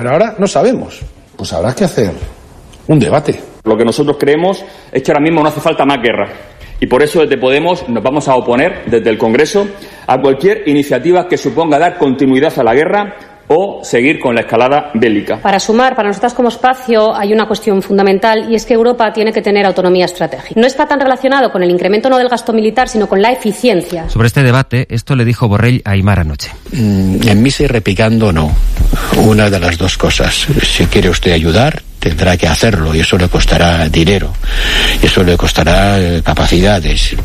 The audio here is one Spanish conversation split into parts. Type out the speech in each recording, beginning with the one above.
pero ahora no sabemos. Pues habrá que hacer un debate. Lo que nosotros creemos es que ahora mismo no hace falta más guerra. Y por eso desde Podemos nos vamos a oponer desde el Congreso a cualquier iniciativa que suponga dar continuidad a la guerra o seguir con la escalada bélica. Para sumar, para nosotras como espacio hay una cuestión fundamental y es que Europa tiene que tener autonomía estratégica. No está tan relacionado con el incremento no del gasto militar, sino con la eficiencia. Sobre este debate, esto le dijo Borrell a Aimar anoche. En misa y repicando no. Una de las dos cosas. Si quiere usted ayudar, tendrá que hacerlo y eso le costará dinero. Y eso le costará capacidades.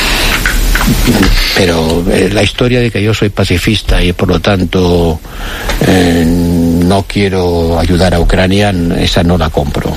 Pero la historia de que yo soy pacifista y por lo tanto no quiero ayudar a Ucrania, esa no la compro.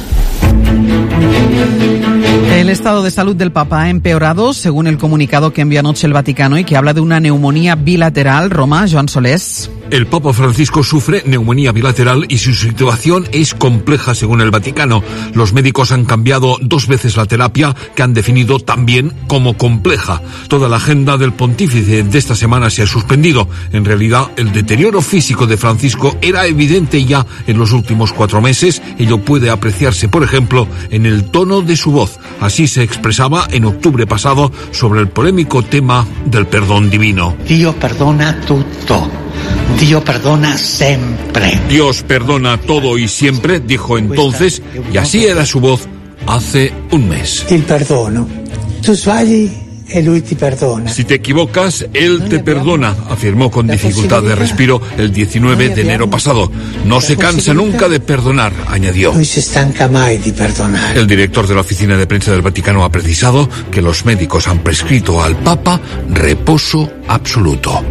El estado de salud del Papa ha empeorado, según el comunicado que envió anoche el Vaticano y que habla de una neumonía bilateral. Roma, Joan Solés. El Papa Francisco sufre neumonía bilateral y su situación es compleja, según el Vaticano. Los médicos han cambiado 2 veces la terapia, que han definido también como compleja. Toda la agenda del pontífice de esta semana se ha suspendido. En realidad, el deterioro físico de Francisco era evidente ya en los últimos 4 meses. Ello puede apreciarse, por ejemplo, en el tono de su voz. Así se expresaba en octubre pasado sobre el polémico tema del perdón divino. Dio perdona tutto. Dio perdona sempre. Dios perdona todo y siempre, dijo entonces, y así era su voz hace un mes. Il perdono. Tu sbagli e lui ti perdona. Si te equivocas, Él te perdona, afirmó con dificultad de respiro el 19 de enero pasado. No se cansa nunca de perdonar, añadió. Lui si stanca mai di perdonare. El director de la oficina de prensa del Vaticano ha precisado que los médicos han prescrito al Papa reposo absoluto.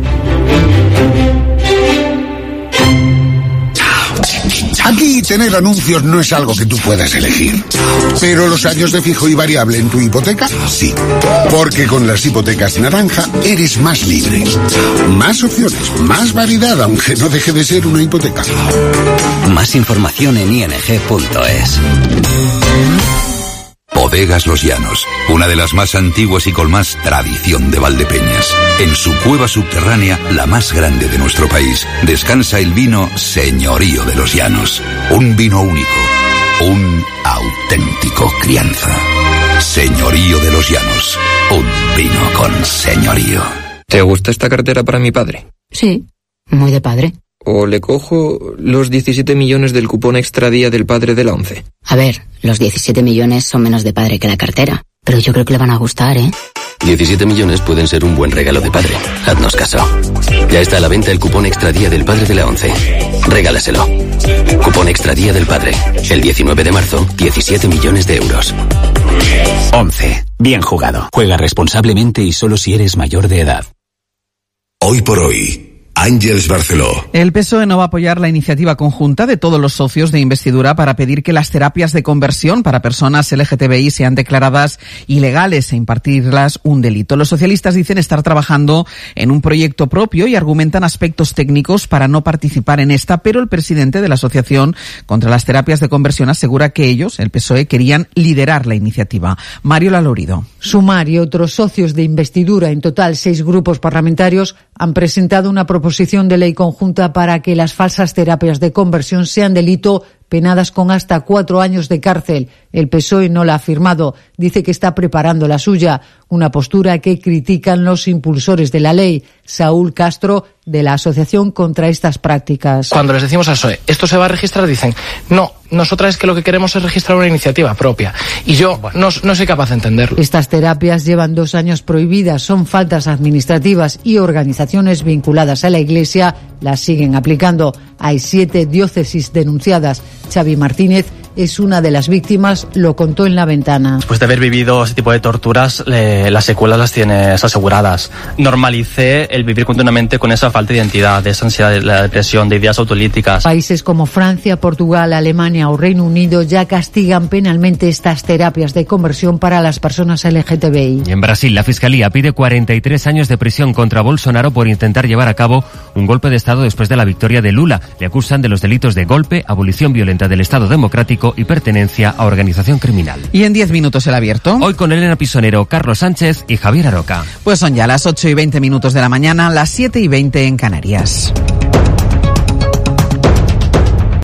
Aquí tener anuncios no es algo que tú puedas elegir. Pero los años de fijo y variable en tu hipoteca, sí. Porque con las hipotecas naranja eres más libre. Más opciones, más variedad, aunque no deje de ser una hipoteca. Más información en ing.es. Bodegas Los Llanos, una de las más antiguas y con más tradición de Valdepeñas. En su cueva subterránea, la más grande de nuestro país, descansa el vino Señorío de los Llanos. Un vino único, un auténtico crianza. Señorío de los Llanos, un vino con señorío. ¿Te gusta esta cartera para mi padre? Sí, muy de padre. ¿O le cojo los 17 millones del cupón extra día del padre de la 11? A ver, los 17 millones son menos de padre que la cartera, pero yo creo que le van a gustar, ¿eh? 17 millones pueden ser un buen regalo de padre. Haznos caso. Ya está a la venta el cupón extra día del padre de la 11. Regálaselo. Cupón extra día del padre. El 19 de marzo, 17 millones de euros. 11. Bien jugado. Juega responsablemente y solo si eres mayor de edad. Hoy por hoy, Àngels Barceló. El PSOE no va a apoyar la iniciativa conjunta de todos los socios de investidura para pedir que las terapias de conversión para personas LGTBI sean declaradas ilegales e impartirlas un delito. Los socialistas dicen estar trabajando en un proyecto propio y argumentan aspectos técnicos para no participar en esta, pero el presidente de la Asociación contra las Terapias de Conversión asegura que ellos, el PSOE, querían liderar la iniciativa. Mario Lalorido. Sumar y otros socios de investidura, en total 6 grupos parlamentarios, han presentado una proposición de ley conjunta para que las falsas terapias de conversión sean delito, penadas con hasta 4 años de cárcel. El PSOE no la ha firmado. Dice que está preparando la suya, una postura que critican los impulsores de la ley. Saúl Castro, de la Asociación contra estas prácticas. Cuando les decimos al PSOE, ¿esto se va a registrar? Dicen, no, nosotras es que lo que queremos es registrar una iniciativa propia. Y yo no soy capaz de entenderlo. Estas terapias llevan 2 años prohibidas, son faltas administrativas y organizaciones vinculadas a la Iglesia las siguen aplicando. Hay 7 diócesis denunciadas. Xavi Martínez es una de las víctimas, lo contó en La Ventana. Después de haber vivido ese tipo de torturas, las secuelas las tienes aseguradas. Normalicé el vivir continuamente con esa falta de identidad, de esa ansiedad, de la depresión, de ideas autolíticas. Países como Francia, Portugal, Alemania o Reino Unido ya castigan penalmente estas terapias de conversión para las personas LGTBI. En Brasil, la Fiscalía pide 43 años de prisión contra Bolsonaro por intentar llevar a cabo un golpe de Estado después de la victoria de Lula. Le acusan de los delitos de golpe, abolición violenta del Estado democrático y pertenencia a organización criminal. Y en 10 minutos el abierto. Hoy con Elena Pisonero, Carlos Sánchez y Javier Aroca. Pues son ya las 8:20 de la mañana, las 7:20 en Canarias.